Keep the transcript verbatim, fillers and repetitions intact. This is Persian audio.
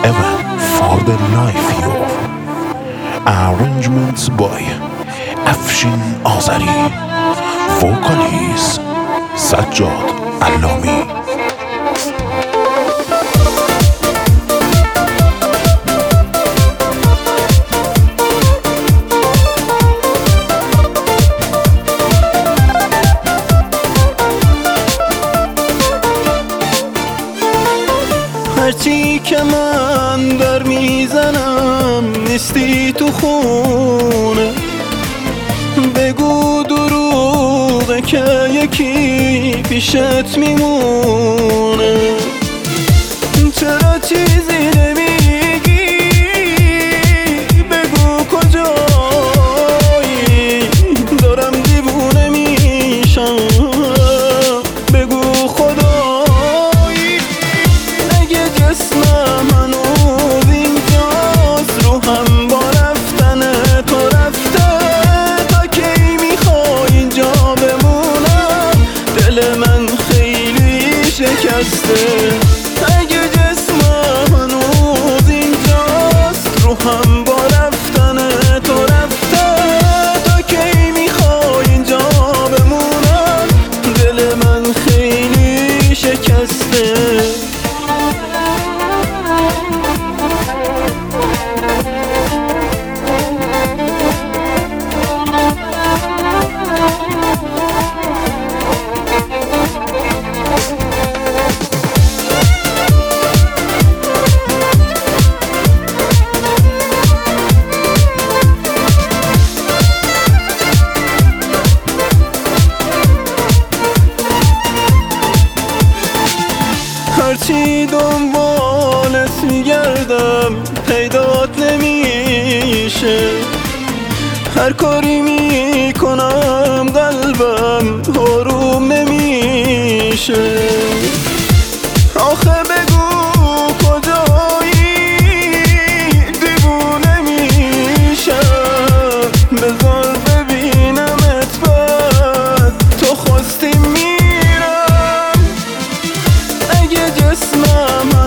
ever for the life you. Arrangements by Afshin Azari. Vocalist Sajjad Allami. هرچی که من در میزنم نیستی تو خونه، بگو دروغه که یکی پیشت میمونه. چرا چیزی نمیگی؟ بگو کجایی؟ دارم دیوونه میشم، بگو خدایی. اگه جسمم هنوز اینجاست، روحم با رفتن تو رفته، تا کی میخوای اینجا بمونم؟ دل من خیلی شکسته. اگه جسمم هنوز اینجاست، روحم با رفتن تو رفته، تا کی میخوای اینجا بمونم؟ دل من خیلی شکسته. هرچی دنبالت میگردم پیدات نمیشه، هر کاری میکنم قلبم آروم نمیشه. آخه بگو کجایی؟ دیوونه میشم، بذار ببینمت بعد تو خواستی میرم. اگه جسمم